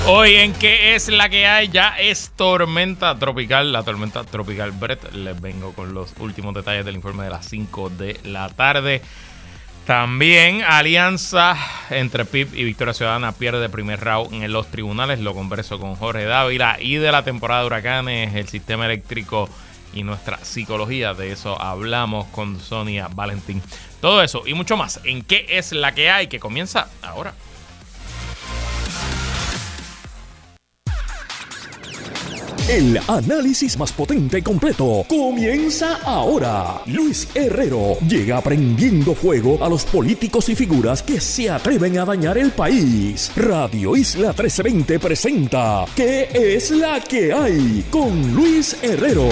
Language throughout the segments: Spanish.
Hoy en ¿Qué es la que hay? Ya es tormenta tropical, la tormenta tropical Brett. Les vengo con los últimos detalles del informe de las 5 de la tarde. También alianza entre PIB y Victoria Ciudadana pierde primer round en los tribunales. Lo converso con Jorge Dávila. Y de la temporada de huracanes, el sistema eléctrico y nuestra psicología. De eso hablamos con Sonia Valentín. Todo eso y mucho más en ¿Qué es la que hay? Que comienza ahora. El análisis más potente y completo comienza ahora. Luis Herrero llega prendiendo fuego a los políticos y figuras que se atreven a dañar el país. Radio Isla 1320 presenta ¿Qué es la que hay? Con Luis Herrero.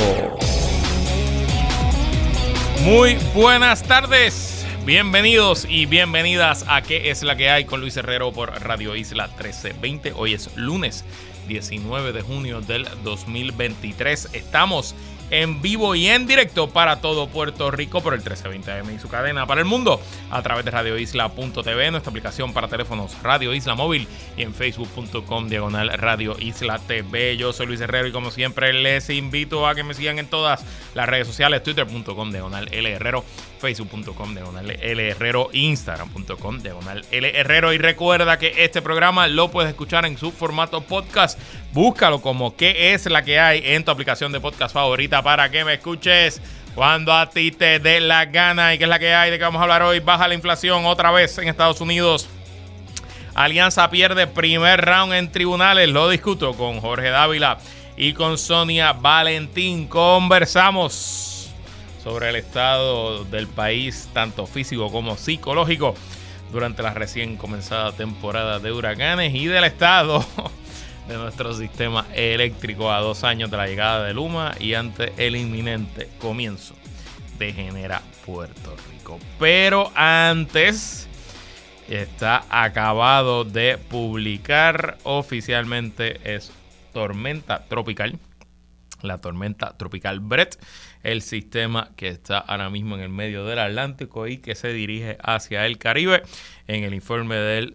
Muy buenas tardes. Bienvenidos y bienvenidas a ¿Qué es la que hay? Con Luis Herrero por Radio Isla 1320. Hoy es lunes 19 de junio del 2023. Estamos en vivo y en directo para todo Puerto Rico por el 1320 AM y su cadena para el mundo a través de radioisla.tv, nuestra aplicación para teléfonos Radio Isla Móvil y en facebook.com/Radio Isla TV. Yo soy Luis Herrero y como siempre les invito a que me sigan en todas las redes sociales, twitter.com/LHerrero, facebook.com/LHerrero, instagram.com/LHerrero. Y recuerda que este programa lo puedes escuchar en su formato podcast. Búscalo como ¿Qué es la que hay? En tu aplicación de podcast favorita para que me escuches cuando a ti te dé la gana. ¿Y qué es la que hay? ¿De qué vamos a hablar hoy? Baja la inflación otra vez en Estados Unidos. Alianza pierde primer round en tribunales. Lo discuto con Jorge Dávila y con Sonia Valentín. Conversamos sobre el estado del país, tanto físico como psicológico, durante la recién comenzada temporada de huracanes y del estado de nuestro sistema eléctrico a 2 años de la llegada de Luma y ante el inminente comienzo de Genera Puerto Rico. Pero antes, está acabado de publicar oficialmente, es tormenta tropical, la tormenta tropical Brett, el sistema que está ahora mismo en el medio del Atlántico y que se dirige hacia el Caribe. En el informe del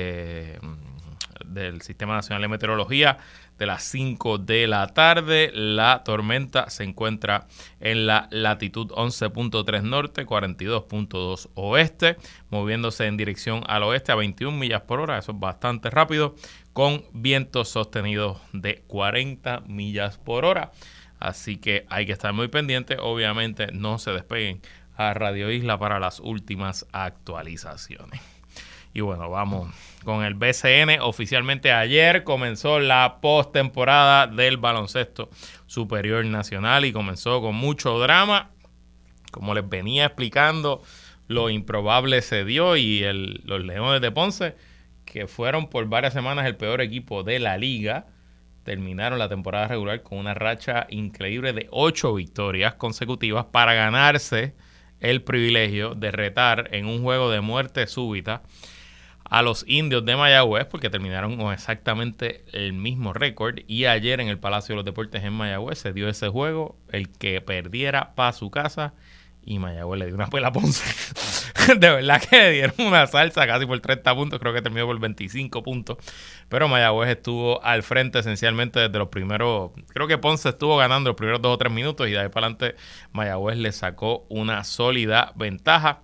Sistema Nacional de Meteorología de las 5 de la tarde, la tormenta se encuentra en la latitud 11.3 norte, 42.2 oeste, moviéndose en dirección al oeste a 21 millas por hora, eso es bastante rápido, con vientos sostenidos de 40 millas por hora. Así que hay que estar muy pendiente. Obviamente no se despeguen a Radio Isla para las últimas actualizaciones. Y bueno, vamos con el BCN. Oficialmente ayer comenzó la postemporada del baloncesto superior nacional y comenzó con mucho drama. Como les venía explicando, lo improbable se dio y los Leones de Ponce, que fueron por varias semanas el peor equipo de la liga, terminaron la temporada regular con una racha increíble de 8 victorias consecutivas para ganarse el privilegio de retar en un juego de muerte súbita a los Indios de Mayagüez, porque terminaron con exactamente el mismo récord. Y ayer en el Palacio de los Deportes en Mayagüez se dio ese juego. El que perdiera para su casa, y Mayagüez le dio una pela a Ponce. De verdad que le dieron una salsa casi por 30 puntos. Creo que terminó por 25 puntos. Pero Mayagüez estuvo al frente esencialmente desde los primeros. Creo que Ponce estuvo ganando los primeros 2 o 3 minutos. Y de ahí para adelante Mayagüez le sacó una sólida ventaja.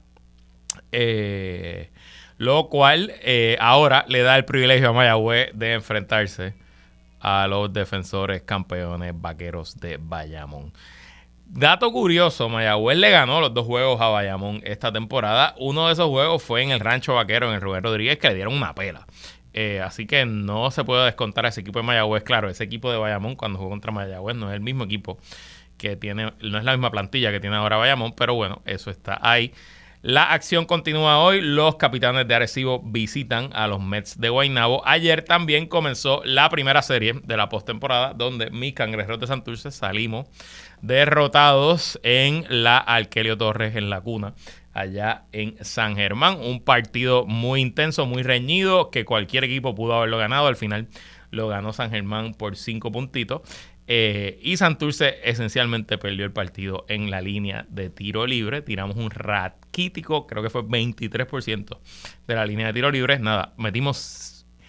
Lo cual ahora le da el privilegio a Mayagüez de enfrentarse a los defensores campeones Vaqueros de Bayamón. Dato curioso, Mayagüez le ganó los 2 juegos a Bayamón esta temporada. Uno de esos juegos fue en el Rancho Vaquero, en el Rubén Rodríguez, que le dieron una pela. Así que no se puede descontar a ese equipo de Mayagüez. Claro, ese equipo de Bayamón cuando jugó contra Mayagüez no es el mismo equipo que tiene, no es la misma plantilla que tiene ahora Bayamón, pero bueno, eso está ahí. La acción continúa hoy. Los Capitanes de Arecibo visitan a los Mets de Guaynabo. Ayer también comenzó la primera serie de la postemporada, donde mis Cangrejeros de Santurce salimos derrotados en la Arquelio Torres en la Cuna, allá en San Germán. Un partido muy intenso, muy reñido, que cualquier equipo pudo haberlo ganado. Al final lo ganó San Germán por 5 puntitos. Y Santurce esencialmente perdió el partido en la línea de tiro libre. Tiramos un raquítico, creo que fue 23% de la línea de tiro libre. Nada, metimos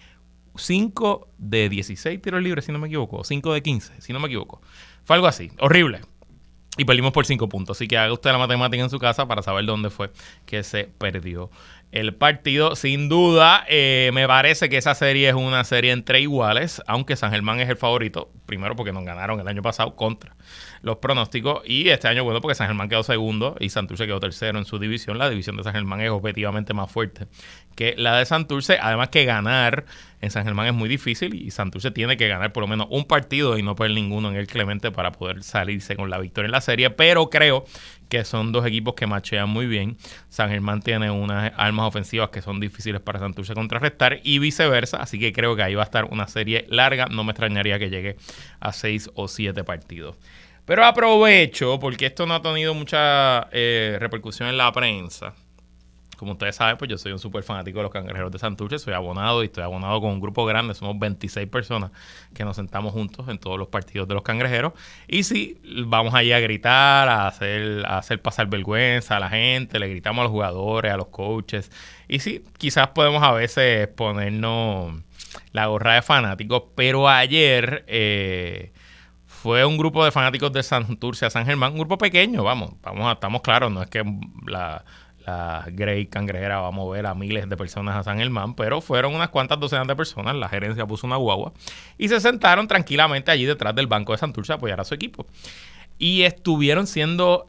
5 de 16 tiros libres, si no me equivoco. 5 de 15, si no me equivoco. Fue algo así, horrible. Y perdimos por 5 puntos. Así que haga usted la matemática en su casa para saber dónde fue que se perdió el partido. Sin duda, me parece que esa serie es una serie entre iguales, aunque San Germán es el favorito. Primero porque nos ganaron el año pasado contra los pronósticos. Y este año, bueno, porque San Germán quedó segundo y Santurce quedó tercero en su división. La división de San Germán es objetivamente más fuerte que la de Santurce. Además que ganar en San Germán es muy difícil y Santurce tiene que ganar por lo menos un partido y no perder ninguno en el Clemente para poder salirse con la victoria en la serie. Pero creo que son dos equipos que machean muy bien. San Germán tiene unas armas ofensivas que son difíciles para Santurce contrarrestar y viceversa. Así que creo que ahí va a estar una serie larga. No me extrañaría que llegue a 6 o 7 partidos. Pero aprovecho, porque esto no ha tenido mucha repercusión en la prensa. Como ustedes saben, pues yo soy un súper fanático de los Cangrejeros de Santurce. Soy abonado y estoy abonado con un grupo grande. Somos 26 personas que nos sentamos juntos en todos los partidos de los Cangrejeros. Y sí, vamos allí a gritar, a hacer pasar vergüenza a la gente. Le gritamos a los jugadores, a los coaches. Y sí, quizás podemos a veces ponernos la gorra de fanáticos. Pero ayer fue un grupo de fanáticos de Santurce a San Germán. Un grupo pequeño, estamos claros. No es que la Grey Cangrejera va a mover a miles de personas a San Germán, pero fueron unas cuantas docenas de personas. La gerencia puso una guagua y se sentaron tranquilamente allí detrás del banco de Santurce a apoyar a su equipo. Y estuvieron siendo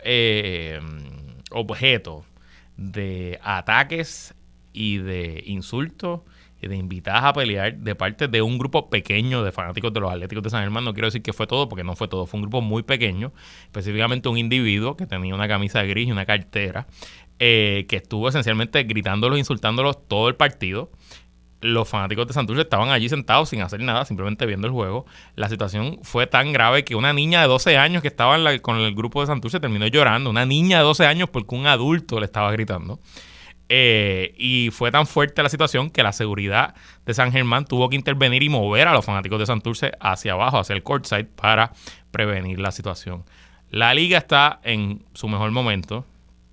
objeto de ataques y de insultos y de invitadas a pelear de parte de un grupo pequeño de fanáticos de los Atléticos de San Germán. No quiero decir que fue todo, porque no fue todo. Fue un grupo muy pequeño, específicamente un individuo que tenía una camisa gris y una cartera, que estuvo esencialmente gritándolos, insultándolos todo el partido. Los fanáticos de Santurce estaban allí sentados sin hacer nada, simplemente viendo el juego. La situación fue tan grave que una niña de 12 años que estaba con el grupo de Santurce terminó llorando. Una niña de 12 años porque un adulto le estaba gritando. Y fue tan fuerte la situación que la seguridad de San Germán tuvo que intervenir y mover a los fanáticos de Santurce hacia abajo, hacia el courtside, para prevenir la situación. La liga está en su mejor momento.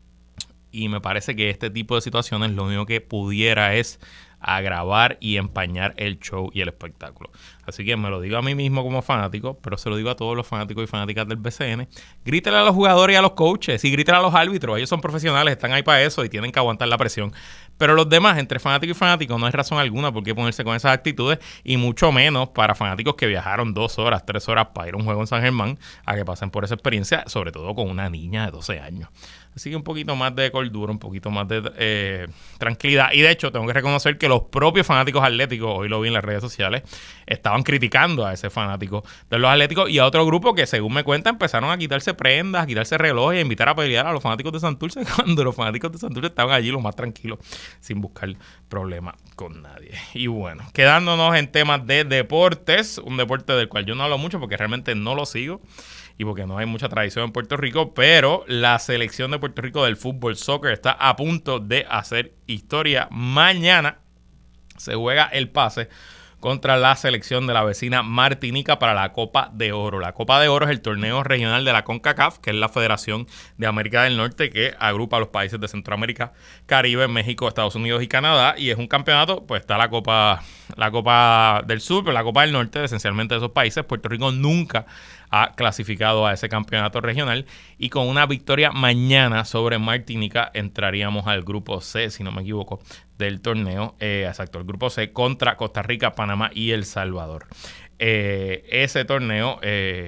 Y me parece que este tipo de situaciones lo único que pudiera es agravar y empañar el show y el espectáculo. Así que me lo digo a mí mismo como fanático, pero se lo digo a todos los fanáticos y fanáticas del BCN. Grítele a los jugadores y a los coaches y grítele a los árbitros. Ellos son profesionales, están ahí para eso y tienen que aguantar la presión. Pero los demás, entre fanático y fanático, no hay razón alguna por qué ponerse con esas actitudes, y mucho menos para fanáticos que viajaron 2 horas, 3 horas para ir a un juego en San Germán, a que pasen por esa experiencia, sobre todo con una niña de 12 años. Así que un poquito más de cordura, un poquito más de tranquilidad. Y de hecho, tengo que reconocer que los propios fanáticos atléticos, hoy lo vi en las redes sociales, estaban criticando a ese fanático de los Atléticos y a otro grupo que, según me cuenta, empezaron a quitarse prendas, a quitarse relojes, a invitar a pelear a los fanáticos de Santurce, cuando los fanáticos de Santurce estaban allí lo más tranquilos, sin buscar problemas con nadie. Y bueno, quedándonos en temas de deportes, un deporte del cual yo no hablo mucho porque realmente no lo sigo y porque no hay mucha tradición en Puerto Rico, pero la selección de Puerto Rico del fútbol soccer está a punto de hacer historia. Mañana se juega el pase contra la selección de la vecina Martinica para la Copa de Oro. La Copa de Oro es el torneo regional de la CONCACAF, que es la Federación de América del Norte que agrupa a los países de Centroamérica, Caribe, México, Estados Unidos y Canadá. Y es un campeonato, pues está la Copa del Sur, pero la Copa del Norte, esencialmente de esos países. Puerto Rico nunca ha clasificado a ese campeonato regional, y con una victoria mañana sobre Martinica entraríamos al grupo C, si no me equivoco, del torneo, exacto, el grupo C, contra Costa Rica, Panamá y El Salvador. Ese torneo,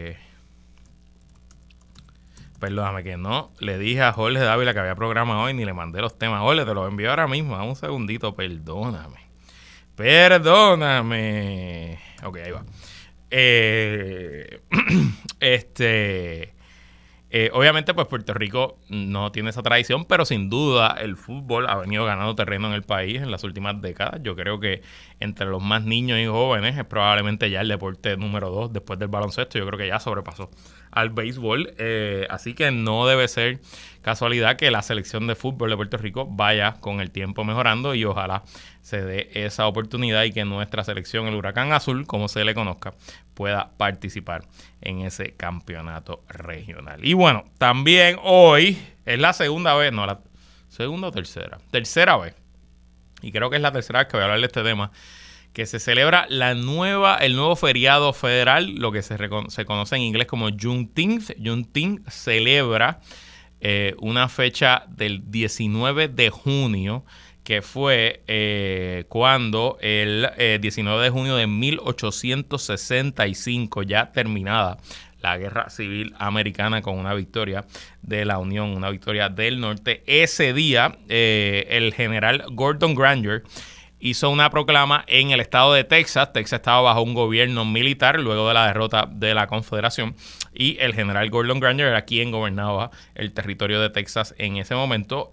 perdóname que no le dije a Jorge Dávila que había programa hoy, ni le mandé los temas. Jorge, te los envío ahora mismo, a un segundito, perdóname. Ok, ahí va. Obviamente pues Puerto Rico no tiene esa tradición, pero sin duda el fútbol ha venido ganando terreno en el país en las últimas décadas. Yo creo que entre los más niños y jóvenes es probablemente ya el deporte número 2 después del baloncesto. Yo creo que ya sobrepasó al béisbol, así que no debe ser casualidad que la selección de fútbol de Puerto Rico vaya con el tiempo mejorando, y ojalá se dé esa oportunidad y que nuestra selección, el Huracán Azul, como se le conozca, pueda participar en ese campeonato regional. Y bueno, también hoy es la segunda vez, no, la segunda o tercera vez, y creo que es la tercera vez que voy a hablar de este tema, que se celebra el nuevo feriado federal, lo que se conoce en inglés como Juneteenth. Juneteenth celebra una fecha del 19 de junio, que fue cuando el 19 de junio de 1865, ya terminada la Guerra Civil Americana con una victoria de la Unión, una victoria del norte. Ese día el general Gordon Granger hizo una proclama en el estado de Texas. Texas estaba bajo un gobierno militar luego de la derrota de la Confederación, y el general Gordon Granger era quien gobernaba el territorio de Texas en ese momento,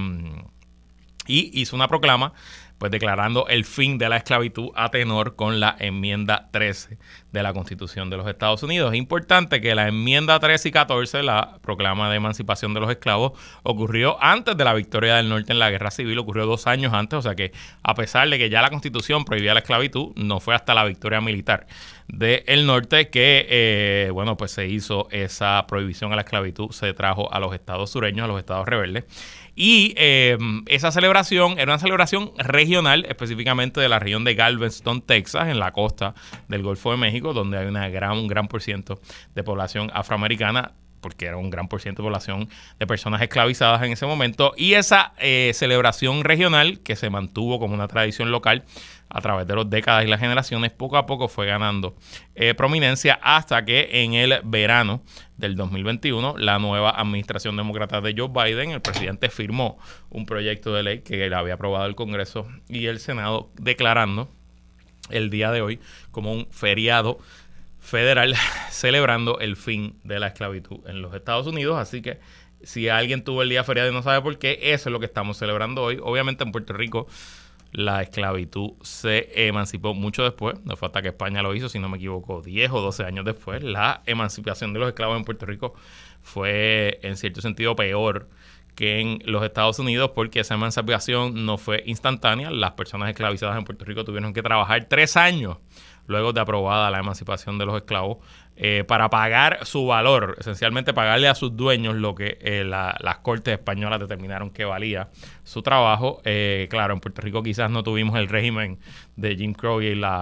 y hizo una proclama pues declarando el fin de la esclavitud a tenor con la enmienda 13 de la Constitución de los Estados Unidos. Es importante que la enmienda 13 y 14, la proclama de emancipación de los esclavos, ocurrió antes de la victoria del norte en la Guerra Civil, ocurrió 2 años antes, o sea que a pesar de que ya la Constitución prohibía la esclavitud, no fue hasta la victoria militar del norte que, pues se hizo esa prohibición a la esclavitud, se trajo a los estados sureños, a los estados rebeldes. Y esa celebración era una celebración regional, específicamente de la región de Galveston, Texas, en la costa del Golfo de México, donde hay un gran por ciento de población afroamericana, porque era un gran por ciento de población de personas esclavizadas en ese momento. Y esa celebración regional, que se mantuvo como una tradición local a través de las décadas y las generaciones, poco a poco fue ganando prominencia, hasta que en el verano del 2021, la nueva administración demócrata de Joe Biden, el presidente firmó un proyecto de ley que le había aprobado el Congreso y el Senado, declarando el día de hoy como un feriado federal, celebrando el fin de la esclavitud en los Estados Unidos. Así que si alguien tuvo el día feriado y no sabe por qué, eso es lo que estamos celebrando hoy. Obviamente en Puerto Rico la esclavitud se emancipó mucho después, no fue hasta que España lo hizo, si no me equivoco, 10 o 12 años después. La emancipación de los esclavos en Puerto Rico fue en cierto sentido peor que en los Estados Unidos, porque esa emancipación no fue instantánea. Las personas esclavizadas en Puerto Rico tuvieron que trabajar 3 años luego de aprobada la emancipación de los esclavos para pagar su valor, esencialmente pagarle a sus dueños lo que las cortes españolas determinaron que valía su trabajo. Claro, en Puerto Rico quizás no tuvimos el régimen de Jim Crow y el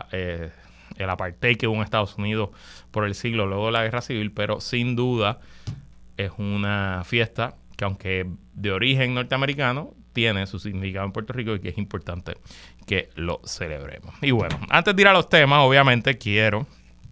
apartheid que hubo en Estados Unidos por el siglo luego de la Guerra Civil, pero sin duda es una fiesta que, aunque de origen norteamericano, tiene su significado en Puerto Rico y que es importante que lo celebremos. Y bueno, antes de ir a los temas, obviamente quiero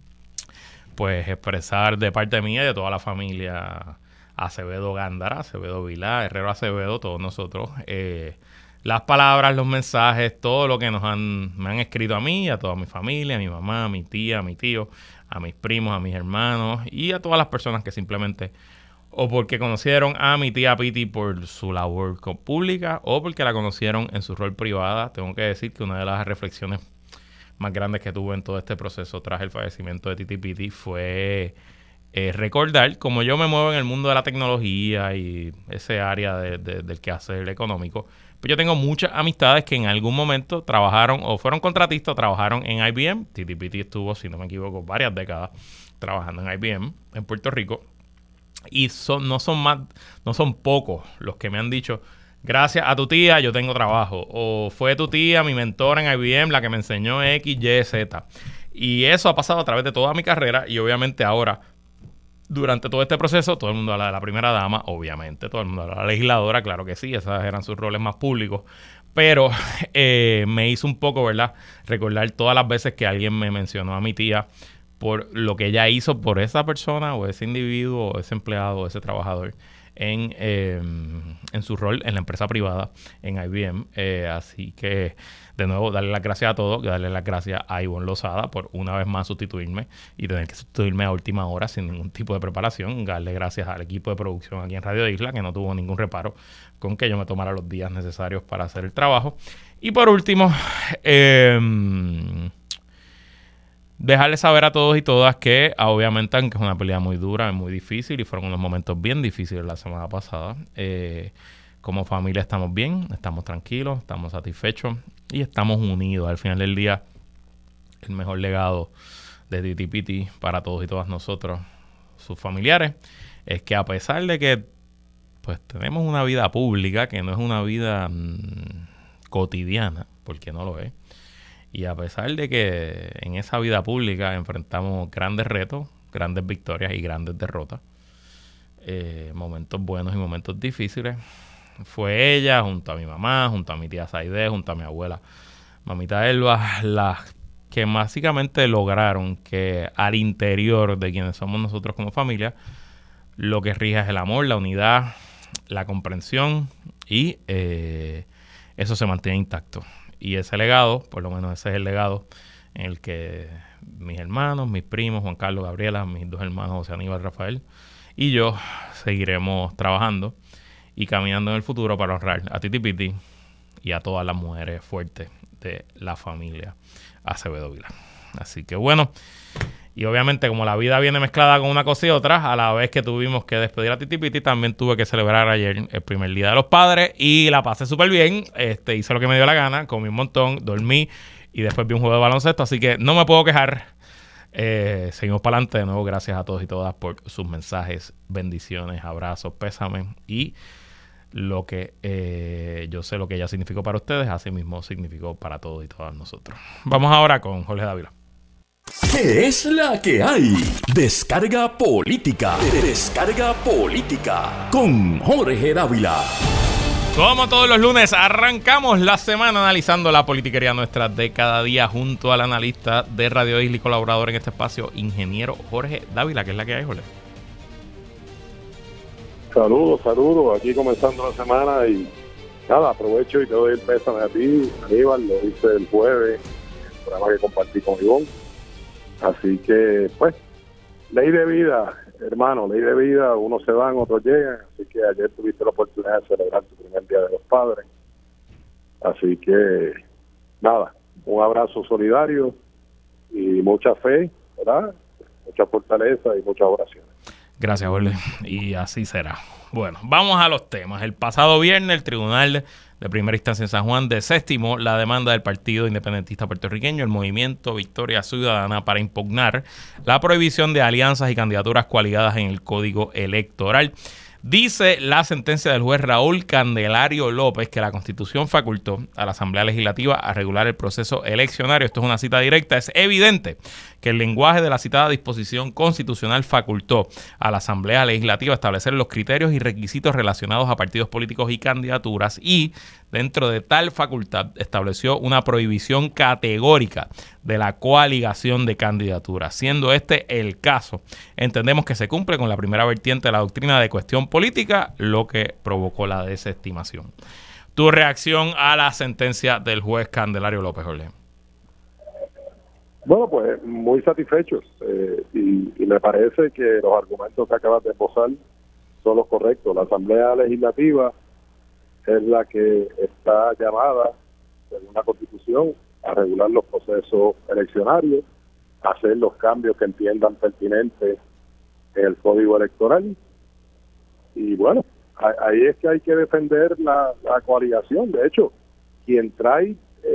pues expresar de parte mía y de toda la familia Acevedo Gándara, Acevedo Vilá, Herrero Acevedo, todos nosotros, las palabras, los mensajes, todo lo que me han escrito a mí, a toda mi familia, a mi mamá, a mi tía, a mi tío, a mis primos, a mis hermanos y a todas las personas que simplemente o porque conocieron a mi tía Piti por su labor pública o porque la conocieron en su rol privada. Tengo que decir que una de las reflexiones más grandes que tuve en todo este proceso tras el fallecimiento de Titi Piti fue recordar cómo yo me muevo en el mundo de la tecnología y ese área del quehacer económico. Pues yo tengo muchas amistades que en algún momento trabajaron o fueron contratistas o trabajaron en IBM. Titi Piti estuvo, si no me equivoco, varias décadas trabajando en IBM en Puerto Rico. Y no son pocos los que me han dicho: gracias a tu tía yo tengo trabajo, o fue tu tía mi mentora en IBM la que me enseñó X, Y, Z. Y eso ha pasado a través de toda mi carrera. Y obviamente ahora, durante todo este proceso, todo el mundo habla de la primera dama, obviamente todo el mundo habla de la legisladora, claro que sí, esos eran sus roles más públicos. Pero me hizo un poco, ¿verdad?, recordar todas las veces que alguien me mencionó a mi tía por lo que ella hizo por esa persona o ese individuo o ese empleado o ese trabajador en su rol en la empresa privada en IBM. Así que, de nuevo, darle las gracias a todos, darle las gracias a Ivonne Lozada por una vez más sustituirme y tener que sustituirme a última hora sin ningún tipo de preparación. Darle gracias al equipo de producción aquí en Radio Isla, que no tuvo ningún reparo con que yo me tomara los días necesarios para hacer el trabajo. Y por último, dejarles saber a todos y todas que obviamente, aunque es una pelea muy dura, es muy difícil y fueron unos momentos bien difíciles la semana pasada, como familia estamos bien, estamos tranquilos, estamos satisfechos y estamos unidos. Al final del día, el mejor legado de Titi Piti para todos y todas nosotros, sus familiares, es que a pesar de que pues tenemos una vida pública que no es una vida cotidiana, porque no lo es, Y a pesar de que en esa vida pública enfrentamos grandes retos, grandes victorias y grandes derrotas, momentos buenos y momentos difíciles, fue ella, junto a mi mamá, junto a mi tía Saide, junto a mi abuela, mamita Elba, las que básicamente lograron que al interior de quienes somos nosotros como familia, lo que rija es el amor, la unidad, la comprensión y eso se mantiene intacto. Y ese legado, por lo menos ese es el legado en el que mis hermanos, mis primos, Juan Carlos, Gabriela, mis dos hermanos, José Aníbal, Rafael, y yo seguiremos trabajando y caminando en el futuro para honrar a Titi Piti y a todas las mujeres fuertes de la familia Acevedo Vilá. Así que bueno, y obviamente como la vida viene mezclada con una cosa y otra, a la vez que tuvimos que despedir a Titi Piti, también tuve que celebrar ayer el primer día de los padres y la pasé súper bien. Hice lo que me dio la gana, comí un montón, dormí y después vi un juego de baloncesto, así que no me puedo quejar. Seguimos para adelante. De nuevo, gracias a todos y todas por sus mensajes, bendiciones, abrazos, pésames y lo que yo sé lo que ella significó para ustedes, así mismo significó para todos y todas nosotros. Vamos ahora con Jorge Dávila. ¿Qué es la que hay? Descarga política. Descarga política con Jorge Dávila. Como todos los lunes, arrancamos la semana analizando la politiquería nuestra de cada día junto al analista de Radio Isla y colaborador en este espacio, ingeniero Jorge Dávila. ¿Qué es la que hay, Jorge? Saludos, aquí comenzando la semana y nada, aprovecho y te doy el pésame a ti, Aníbal, lo hice el jueves, el programa que compartí con Ivonne, así que pues, ley de vida, hermano, ley de vida, unos se van, otros llegan, así que ayer tuviste la oportunidad de celebrar tu primer Día de los Padres, así que nada, un abrazo solidario y mucha fe, ¿verdad? Mucha fortaleza y muchas oraciones. Gracias, Jorge. Y así será. Bueno, vamos a los temas. El pasado viernes, el Tribunal de Primera Instancia en San Juan desestimó la demanda del Partido Independentista Puertorriqueño, el Movimiento Victoria Ciudadana, para impugnar la prohibición de alianzas y candidaturas coaligadas en el Código Electoral. Dice la sentencia del juez Raúl Candelario López que la Constitución facultó a la Asamblea Legislativa a regular el proceso eleccionario. Esto es una cita directa. Es evidente que el lenguaje de la citada disposición constitucional facultó a la Asamblea Legislativa a establecer los criterios y requisitos relacionados a partidos políticos y candidaturas y, dentro de tal facultad, estableció una prohibición categórica de la coaligación de candidaturas. Siendo este el caso, entendemos que se cumple con la primera vertiente de la doctrina de cuestión política, lo que provocó la desestimación. Tu reacción a la sentencia del juez Candelario López, Jorge. Bueno, pues muy satisfechos y me parece que los argumentos que acabas de esbozar son los correctos. La Asamblea Legislativa es la que está llamada, según la Constitución, a regular los procesos eleccionarios, a hacer los cambios que entiendan pertinentes en el Código Electoral. Y bueno, ahí es que hay que defender la coaligación. De hecho, quien trae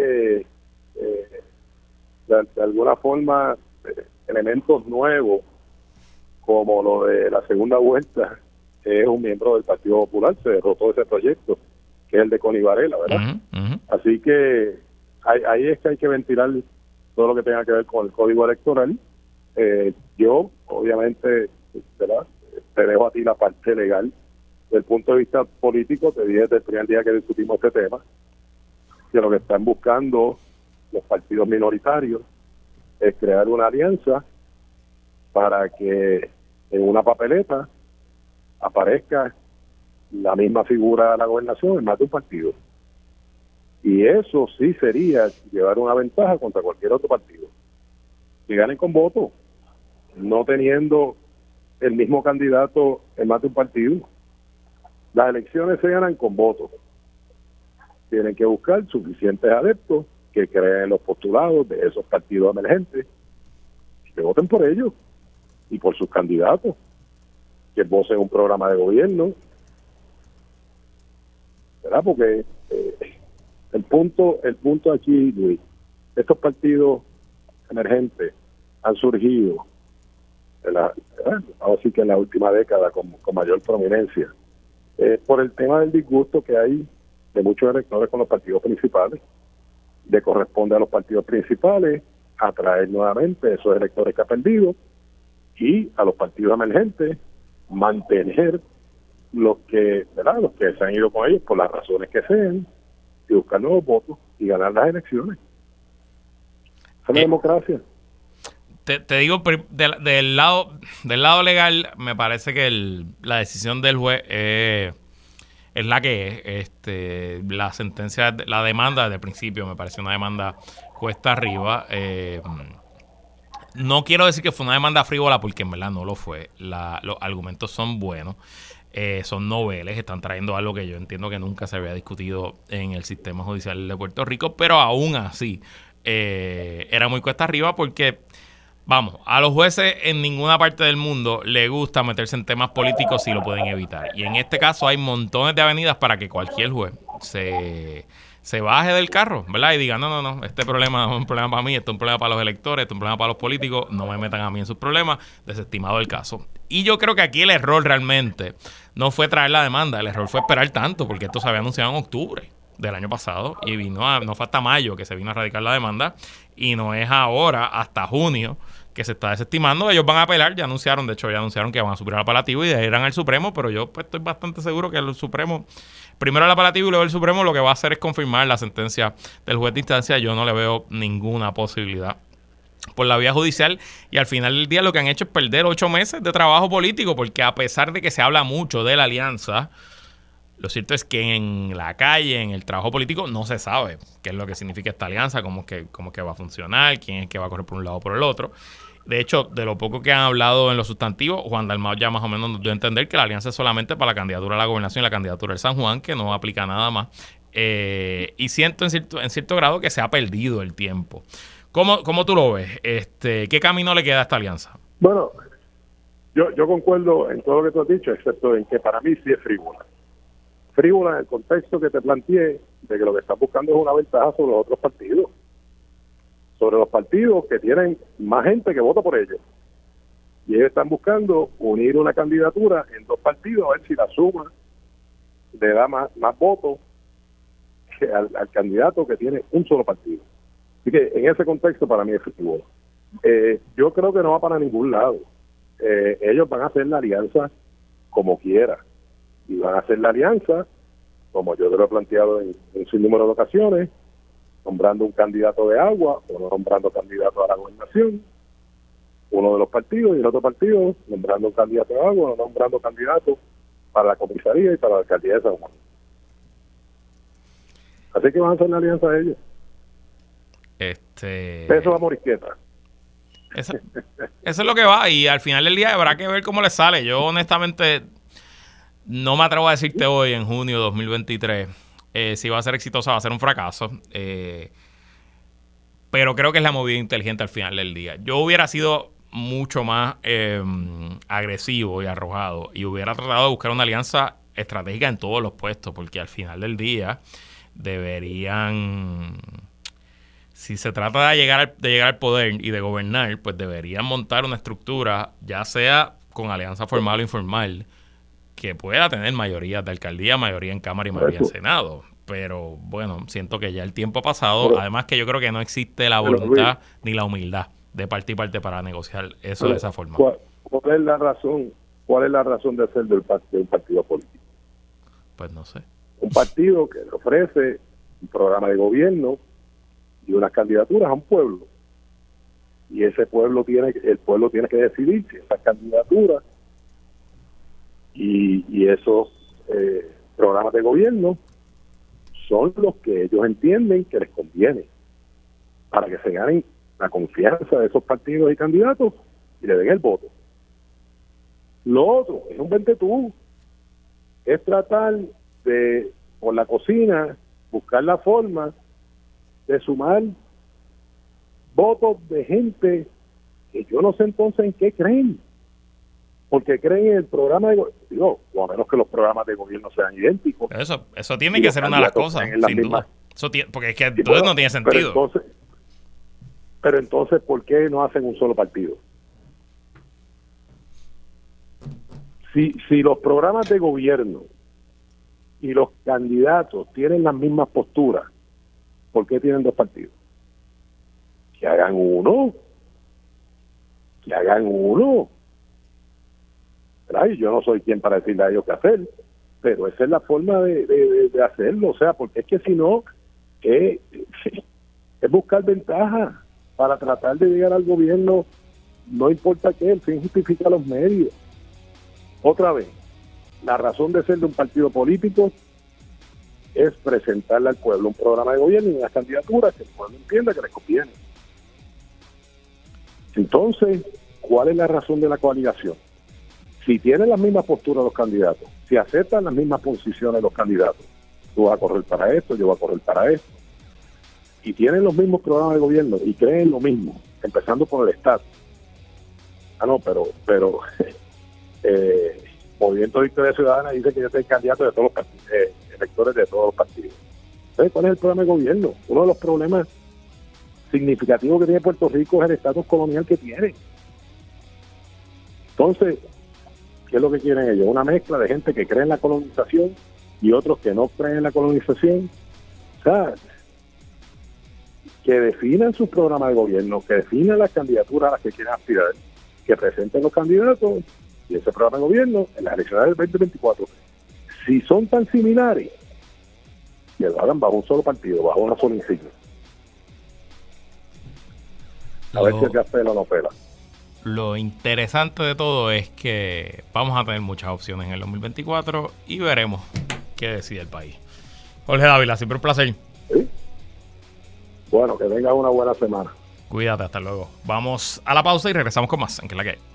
de alguna forma elementos nuevos, como lo de la segunda vuelta, es un miembro del Partido Popular, se derrotó ese proyecto, que es el de Connie Varela, ¿verdad? Así que ahí es que hay que ventilar todo lo que tenga que ver con el Código Electoral. Yo, obviamente, ¿verdad?, te dejo a ti la parte legal. Desde el punto de vista político, te dije desde el primer día que discutimos este tema, que lo que están buscando los partidos minoritarios es crear una alianza para que en una papeleta aparezca la misma figura de la gobernación en más de un partido. Y eso sí sería llevar una ventaja contra cualquier otro partido. Que ganen con voto, no teniendo el mismo candidato en más de un partido. Las elecciones se ganan con votos. Tienen que buscar suficientes adeptos que creen en los postulados de esos partidos emergentes, que voten por ellos y por sus candidatos, que vocen un programa de gobierno, ¿verdad? Porque el punto aquí, Luis, estos partidos emergentes han surgido así que en la última década con mayor prominencia, por el tema del disgusto que hay de muchos electores con los partidos principales. Le corresponde a los partidos principales atraer nuevamente esos electores que ha perdido y a los partidos emergentes mantener los que se han ido con ellos por las razones que sean y buscar nuevos votos y ganar las elecciones. Esa es la democracia. Te digo, del lado legal, me parece que la decisión del juez es la que es. La sentencia, la demanda desde el principio me pareció una demanda cuesta arriba. No quiero decir que fue una demanda frívola porque en verdad no lo fue. Los argumentos son buenos, son noveles, están trayendo algo que yo entiendo que nunca se había discutido en el sistema judicial de Puerto Rico, pero aún así era muy cuesta arriba porque, vamos, a los jueces en ninguna parte del mundo le gusta meterse en temas políticos si lo pueden evitar. Y en este caso hay montones de avenidas para que cualquier juez se baje del carro, ¿verdad? Y diga, no, este problema es un problema para mí, esto es un problema para los electores, esto es un problema para los políticos, no me metan a mí en sus problemas, desestimado el caso. Y yo creo que aquí el error realmente no fue traer la demanda, el error fue esperar tanto, porque esto se había anunciado en octubre del año pasado y no fue hasta mayo que se vino a radicar la demanda y no es ahora, hasta junio, que se está desestimando. Ellos van a apelar, ya anunciaron que van a superar el apelativo y de ahí irán al Supremo, pero yo pues, estoy bastante seguro que el Supremo, primero el apelativo y luego el Supremo, lo que va a hacer es confirmar la sentencia del juez de instancia. Yo no le veo ninguna posibilidad por la vía judicial y al final del día lo que han hecho es perder 8 meses de trabajo político, porque a pesar de que se habla mucho de la alianza, lo cierto es que en la calle, en el trabajo político, no se sabe qué es lo que significa esta alianza, cómo es que va a funcionar, quién es que va a correr por un lado o por el otro. De hecho, de lo poco que han hablado en los sustantivos, Juan Dalmau ya más o menos nos dio a entender que la alianza es solamente para la candidatura a la gobernación y la candidatura del San Juan, que no aplica nada más. Y siento en cierto grado que se ha perdido el tiempo. ¿Cómo tú lo ves? ¿Qué camino le queda a esta alianza? Bueno, yo concuerdo en todo lo que tú has dicho, excepto en que para mí sí es frívola. Frívola en el contexto que te planteé de que lo que están buscando es una ventaja sobre los otros partidos. Sobre los partidos que tienen más gente que vota por ellos. Y ellos están buscando unir una candidatura en 2 partidos, a ver si la suma le da más votos que al candidato que tiene un solo partido. Así que en ese contexto para mí es frívolo. Yo creo que no va para ningún lado. Ellos van a hacer la alianza como quiera. Y van a hacer la alianza, como yo te lo he planteado en un sinnúmero de ocasiones, nombrando un candidato de agua o no nombrando candidato a la gobernación, uno de los partidos, y el otro partido nombrando un candidato de agua o no nombrando candidato para la comisaría y para la alcaldía de San Juan. Así que van a hacer la alianza de ellos. Peso a morisqueta. Eso es lo que va, y al final del día habrá que ver cómo le sale. Yo honestamente no me atrevo a decirte hoy, en junio de 2023, si va a ser exitosa, va a ser un fracaso. Pero creo que es la movida inteligente al final del día. Yo hubiera sido mucho más agresivo y arrojado y hubiera tratado de buscar una alianza estratégica en todos los puestos, porque al final del día deberían, si se trata de llegar al poder y de gobernar, pues deberían montar una estructura, ya sea con alianza formal o informal, que pueda tener mayoría de alcaldía, mayoría en Cámara y mayoría en Senado. Pero bueno, siento que ya el tiempo ha pasado. Pero, además que yo creo que no existe la voluntad ni la humildad de parte y parte para negociar eso de esa forma. ¿Cuál es la razón? ¿Cuál es la razón de ser de un partido político? Pues no sé. Un partido que le ofrece un programa de gobierno y unas candidaturas a un pueblo. Y el pueblo tiene que decidir si esas candidaturas y esos programas de gobierno son los que ellos entienden que les conviene para que se ganen la confianza de esos partidos y candidatos y le den el voto. Lo otro es un ventetú, es tratar de, por la cocina, buscar la forma de sumar votos de gente que yo no sé entonces en qué creen, porque creen en el programa de gobierno, o a menos que los programas de gobierno sean idénticos. Eso tiene que ser una de las cosas, sin duda. Porque es que entonces no tiene sentido. Pero entonces, ¿por qué no hacen un solo partido? Si los programas de gobierno y los candidatos tienen las mismas posturas, ¿Por qué tienen dos partidos? Que hagan uno. ¿Verdad? Y yo no soy quien para decirle a ellos qué hacer, pero esa es la forma de hacerlo. O sea, porque es que si no, es buscar ventaja para tratar de llegar al gobierno, no importa qué, el fin justifica los medios. Otra vez, la razón de ser de un partido político es presentarle al pueblo un programa de gobierno y unas candidaturas que el pueblo entienda que les conviene. Entonces, ¿cuál es la razón de la coaligación? Si tienen las mismas posturas los candidatos, si aceptan las mismas posiciones los candidatos, tú vas a correr para esto, yo voy a correr para esto, y tienen los mismos programas de gobierno y creen lo mismo, empezando por el Estado. Pero Movimiento Victoria Ciudadana dice que yo soy candidato de todos los partidos, electores de todos los partidos. Entonces, ¿cuál es el programa de gobierno? Uno de los problemas significativos que tiene Puerto Rico es el estatus colonial que tiene. Entonces, ¿qué es lo que quieren ellos? Una mezcla de gente que cree en la colonización y otros que no creen en la colonización. O sea, que definan sus programas de gobierno, que definan las candidaturas a las que quieren aspirar, que presenten los candidatos y ese programa de gobierno en las elecciones del 2024. Si son tan similares, que lo hagan bajo un solo partido, bajo una sola insignia. A ver si el pela o no pela. Lo interesante de todo es que vamos a tener muchas opciones en el 2024 y veremos qué decide el país. Jorge Dávila, siempre un placer. ¿Sí? Bueno, que tengas una buena semana. Cuídate, hasta luego. Vamos a la pausa y regresamos con más en ¿Qué es la que hay?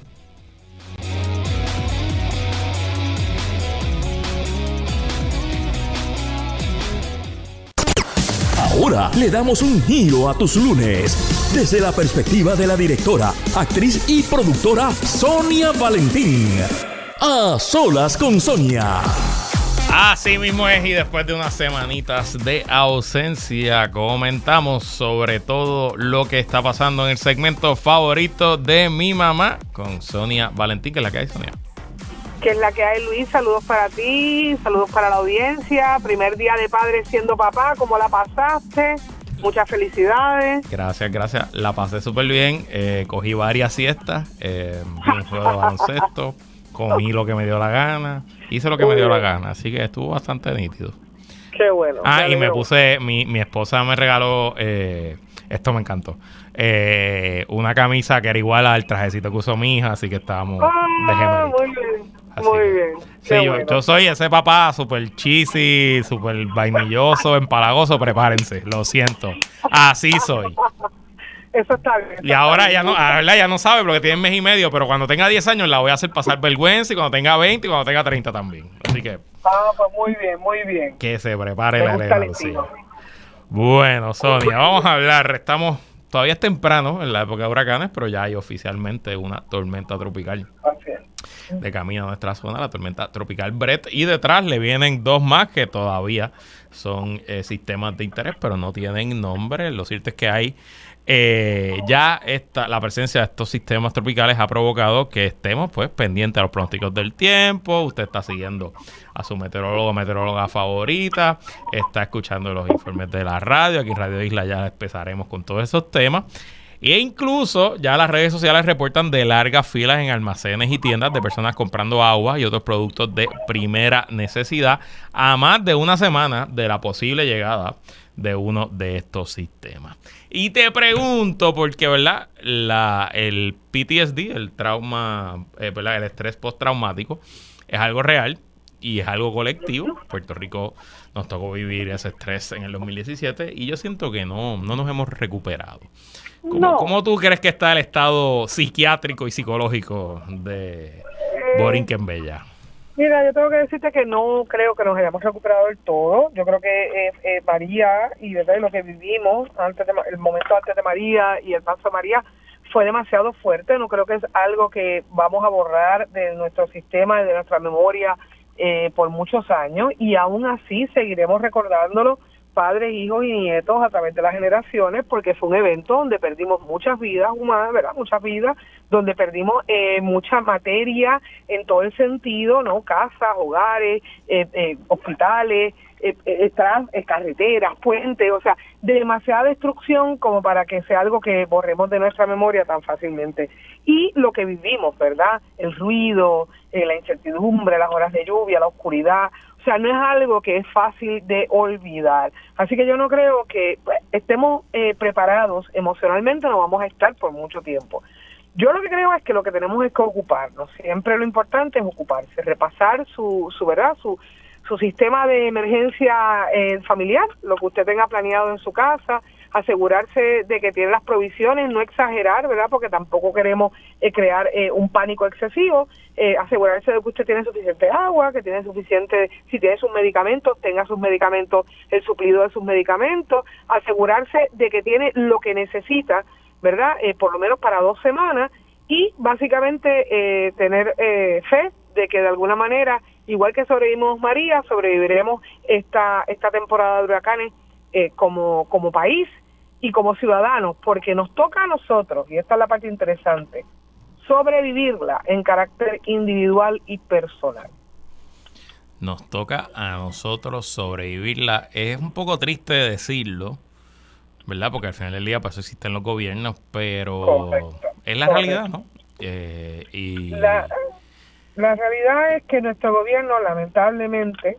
Ahora le damos un giro a tus lunes desde la perspectiva de la directora, actriz y productora Sonia Valentín. A solas con Sonia. Así mismo es, y después de unas semanitas de ausencia comentamos sobre todo lo que está pasando en el segmento favorito de mi mamá con Sonia Valentín. ¿Qué es la que hay, Sonia? ¿Qué es la que hay, Luis? Saludos para ti, saludos para la audiencia. Primer día de padre siendo papá, ¿cómo la pasaste? Muchas felicidades. Gracias. La pasé súper bien. Cogí varias siestas. Vi un juego de baloncesto. Comí lo que me dio la gana. Hice lo que me dio la gana. Así que estuvo bastante nítido. Qué bueno. Y me puse... Mi esposa me regaló... esto me encantó. Una camisa que era igual al trajecito que usó mi hija. Así que estábamos de gemelitos. Muy bien. Así muy que, bien. Sí, yo soy ese papá súper cheesy, súper vainilloso, empalagoso. Prepárense, lo siento. Así soy. Eso está bien. Y ahora ya no, la verdad ya no sabe porque tiene mes y medio, pero cuando tenga 10 años la voy a hacer pasar vergüenza, y cuando tenga 20 y cuando tenga 30 también. Así que... pues muy bien. Que se prepare la Elena Lucía. Bueno, Sonia, vamos a hablar. Todavía es temprano en la época de huracanes, pero ya hay oficialmente una tormenta tropical de camino a nuestra zona, la tormenta tropical Brett, y detrás le vienen dos más que todavía son sistemas de interés, pero no tienen nombre. Lo cierto es que hay la presencia de estos sistemas tropicales ha provocado que estemos pues pendientes a los pronósticos del tiempo. Usted está siguiendo a su meteoróloga favorita, está escuchando los informes de la radio. Aquí en Radio Isla ya empezaremos con todos esos temas. E incluso ya las redes sociales reportan de largas filas en almacenes y tiendas de personas comprando agua y otros productos de primera necesidad a más de una semana de la posible llegada de uno de estos sistemas. Y te pregunto, porque ¿verdad? El PTSD, el trauma, ¿verdad? El estrés postraumático, es algo real y es algo colectivo. Puerto Rico nos tocó vivir ese estrés en el 2017 y yo siento que no nos hemos recuperado. ¿Cómo tú crees que está el estado psiquiátrico y psicológico de Borinquen Bella? Mira, yo tengo que decirte que no creo que nos hayamos recuperado del todo. Yo creo que María y ¿verdad? Lo que vivimos el momento antes de María y el paso de María fue demasiado fuerte. No creo que es algo que vamos a borrar de nuestro sistema y de nuestra memoria por muchos años, y aún así seguiremos recordándolo, padres, hijos y nietos a través de las generaciones, porque fue un evento donde perdimos muchas vidas humanas, ¿verdad? Muchas vidas, donde perdimos mucha materia en todo el sentido, ¿no? Casas, hogares, hospitales, carreteras, puentes, o sea, demasiada destrucción como para que sea algo que borremos de nuestra memoria tan fácilmente. Y lo que vivimos, ¿verdad? El ruido, la incertidumbre, las horas de lluvia, la oscuridad, o sea, no es algo que es fácil de olvidar. Así que yo no creo que estemos preparados emocionalmente, no vamos a estar por mucho tiempo. Yo lo que creo es que lo que tenemos es que ocuparnos. Siempre lo importante es ocuparse, repasar su sistema de emergencia familiar, lo que usted tenga planeado en su casa, asegurarse de que tiene las provisiones, no exagerar, ¿verdad? Porque tampoco queremos crear un pánico excesivo, asegurarse de que usted tiene suficiente agua, que tiene suficiente, si tiene sus medicamentos, tenga sus medicamentos, el suplido de sus medicamentos, asegurarse de que tiene lo que necesita, ¿verdad? Por lo menos para 2 semanas y básicamente tener fe de que de alguna manera, igual que sobrevivimos María, sobreviviremos esta temporada de huracanes como país y como ciudadanos, porque nos toca a nosotros, y esta es la parte interesante, sobrevivirla en carácter individual y personal. Nos toca a nosotros sobrevivirla. Es un poco triste decirlo, ¿verdad? Porque al final del día, para eso existen los gobiernos, pero es la realidad, ¿no? La realidad es que nuestro gobierno, lamentablemente,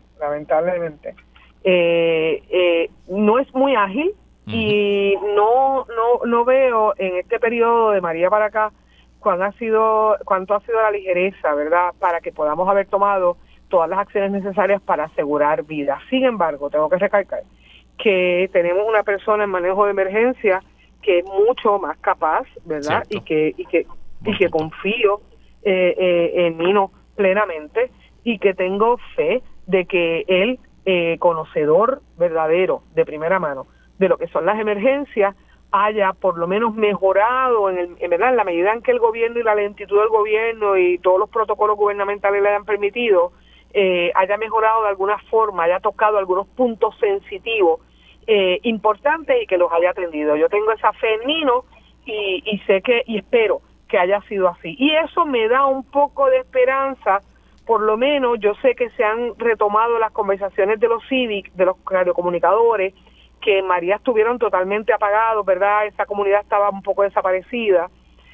no es muy ágil y no veo en este periodo de María para acá cuánto ha sido la ligereza, ¿verdad? Para que podamos haber tomado todas las acciones necesarias para asegurar vidas. Sin embargo, tengo que recalcar que tenemos una persona en manejo de emergencia que es mucho más capaz, ¿verdad? Y que confío en Nino plenamente y que tengo fe de que él, conocedor verdadero de primera mano de lo que son las emergencias, haya por lo menos mejorado en verdad, en la medida en que el gobierno y la lentitud del gobierno y todos los protocolos gubernamentales le hayan permitido, haya mejorado de alguna forma, haya tocado algunos puntos sensitivos importantes y que los haya atendido. Yo tengo esa fe en Nino y sé que, y espero que haya sido así. Y eso me da un poco de esperanza, por lo menos yo sé que se han retomado las conversaciones de los CIVIC, de los radiocomunicadores, que en María estuvieron totalmente apagados, ¿verdad? Esa comunidad estaba un poco desaparecida.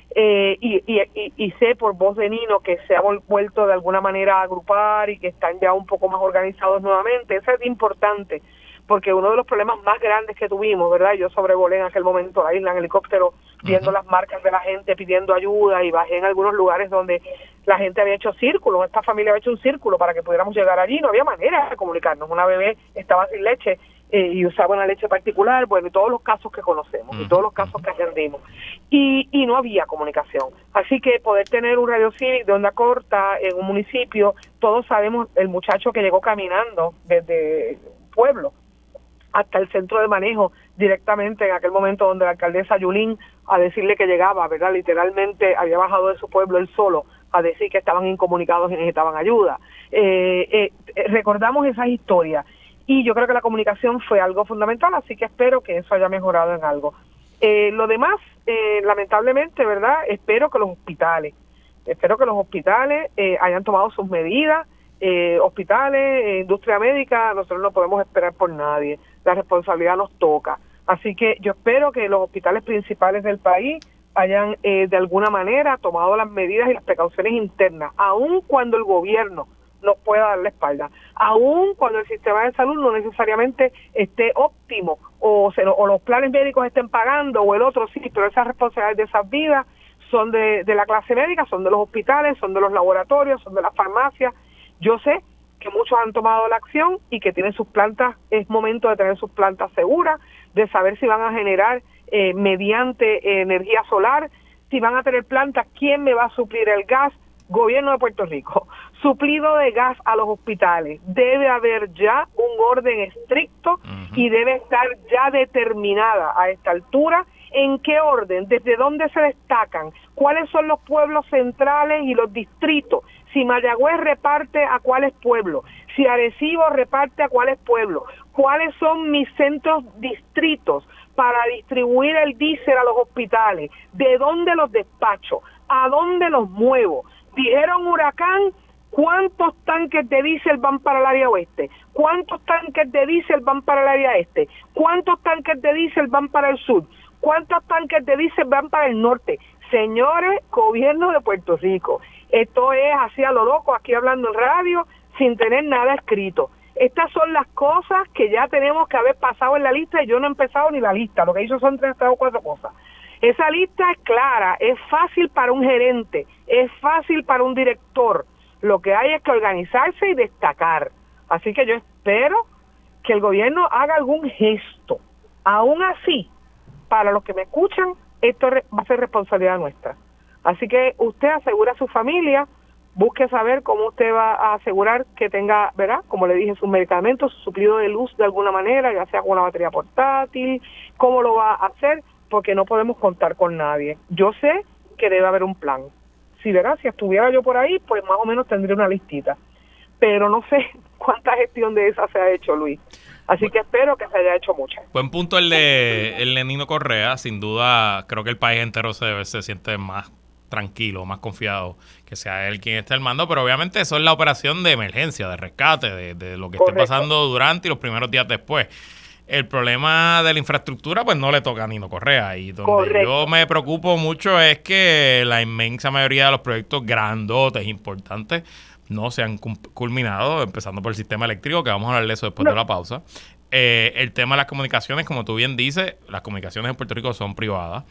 Y sé por voz de Nino que se ha vuelto de alguna manera a agrupar y que están ya un poco más organizados nuevamente. Eso es importante, porque uno de los problemas más grandes que tuvimos, ¿verdad? Yo sobrevolé en aquel momento la isla en helicóptero, viendo las marcas de la gente pidiendo ayuda, y bajé en algunos lugares donde la gente había hecho círculos, esta familia había hecho un círculo para que pudiéramos llegar allí, no había manera de comunicarnos. Una bebé estaba sin leche y usaba una leche particular, bueno, y todos los casos que conocemos, y todos los casos que atendimos, y no había comunicación. Así que poder tener un radio cívic de onda corta en un municipio, todos sabemos el muchacho que llegó caminando desde pueblo hasta el centro de manejo directamente en aquel momento, donde la alcaldesa Yulín a decirle que llegaba, ¿verdad? Literalmente había bajado de su pueblo él solo a decir que estaban incomunicados y necesitaban ayuda. Recordamos esas historias y yo creo que la comunicación fue algo fundamental, así que espero que eso haya mejorado en algo. Lo demás, lamentablemente, ¿verdad? Espero que los hospitales hayan tomado sus medidas. Hospitales, industria médica, nosotros no podemos esperar por nadie, la responsabilidad nos toca, así que yo espero que los hospitales principales del país hayan de alguna manera tomado las medidas y las precauciones internas, aun cuando el gobierno nos pueda dar la espalda, aun cuando el sistema de salud no necesariamente esté óptimo o los planes médicos estén pagando o el otro sí, pero esas responsabilidades de esas vidas son de la clase médica, son de los hospitales, son de los laboratorios, son de las farmacias. Yo sé que muchos han tomado la acción y que tienen sus plantas, es momento de tener sus plantas seguras, de saber si van a generar mediante energía solar, si van a tener plantas, quién me va a suplir el gas. Gobierno de Puerto Rico, suplido de gas a los hospitales. Debe haber ya un orden estricto y debe estar ya determinada a esta altura en qué orden, desde dónde se destacan, cuáles son los pueblos centrales y los distritos, si Mayagüez reparte a cuáles pueblos, si Arecibo reparte a cuáles pueblos, cuáles son mis centros distritos para distribuir el diésel a los hospitales, de dónde los despacho, a dónde los muevo. Dijeron huracán, ¿Cuántos tanques de diésel van para el área oeste? ¿Cuántos tanques de diésel van para el área este? ¿Cuántos tanques de diésel van para el sur? ¿Cuántos tanques de diésel van para el norte? Señores, gobierno de Puerto Rico, esto es así a lo loco, aquí hablando en radio, sin tener nada escrito. Estas son las cosas que ya tenemos que haber pasado en la lista y yo no he empezado ni la lista, lo que hizo son 3 o 4 cosas. Esa lista es clara, es fácil para un gerente, es fácil para un director. Lo que hay es que organizarse y destacar. Así que yo espero que el gobierno haga algún gesto. Aún así, para los que me escuchan, esto va a ser responsabilidad nuestra. Así que usted asegura a su familia, busque saber cómo usted va a asegurar que tenga, ¿verdad? Como le dije, sus medicamentos, su suplido de luz de alguna manera, ya sea con una batería portátil, cómo lo va a hacer, porque no podemos contar con nadie. Yo sé que debe haber un plan. Si estuviera yo por ahí, pues más o menos tendría una listita. Pero no sé cuánta gestión de esa se ha hecho, Luis. Así que espero que se haya hecho mucha. Buen punto el de Nino Correa. Sin duda, creo que el país entero se siente más tranquilo, más confiado que sea él quien esté al mando. Pero obviamente eso es la operación de emergencia, de rescate, de lo que esté pasando durante y los primeros días después. El problema de la infraestructura pues no le toca a Nino Correa, y donde yo me preocupo mucho es que la inmensa mayoría de los proyectos grandotes, importantes, no se han culminado, empezando por el sistema eléctrico, que vamos a hablar de eso después de la pausa. El tema de las comunicaciones, como tú bien dices, las comunicaciones en Puerto Rico son privadas.